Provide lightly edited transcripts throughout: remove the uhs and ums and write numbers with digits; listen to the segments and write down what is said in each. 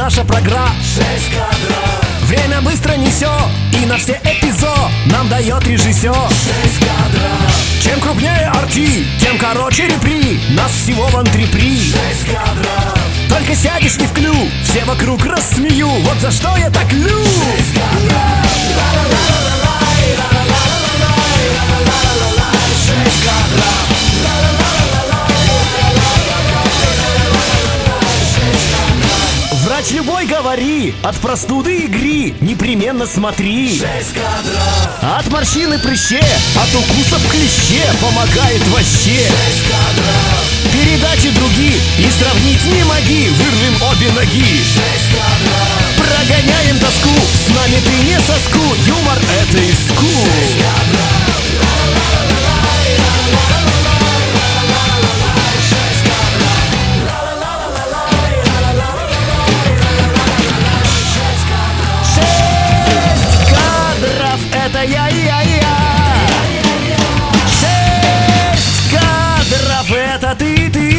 наша программа. 6 кадров. Время быстро несет, и на все эпизод нам дает режиссер. 6 кадров. Чем крупнее арти, тем короче репри. Нас всего в антрепри. 6 кадров. Только сядешь не в клю, все вокруг рассмею. Вот за что я так лю. 6 кадров. 6 кадров. Врач любой говори, от простуды и гри непременно смотри. 6 кадров. От морщин и прыще, от укусов клеще помогает вообще. 6 кадров. Передачи другие и сравнить не моги. Вырвем обе ноги. 6 кадров. Прогоняем тоску, с нами ты не соску. Юмор — это искусство. 6 кадров. 6 6 кадров — это я. 6 кадров — это ты.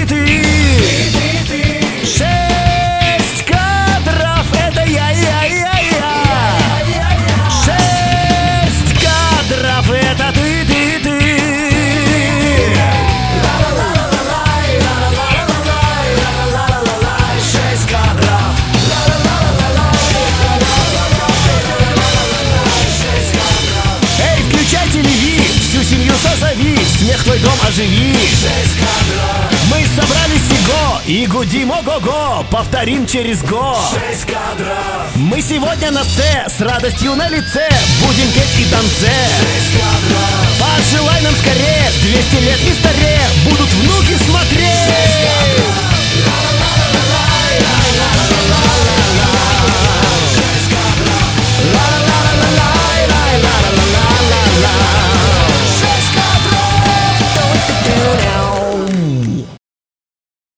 6 кадров — это я. 6 кадров — это ты. 6 кадров. Эй, включай телеви, всю семью созови, смех твой дом оживи. 6 кадров. Мы собрались сего и гудим ого-го, повторим через год. 6 кадров. Мы сегодня на сцене, с радостью на лице, будем петь и танце. 6 кадров. Пожелай нам скорее, 200 лет не старее, будут внуки смотреть.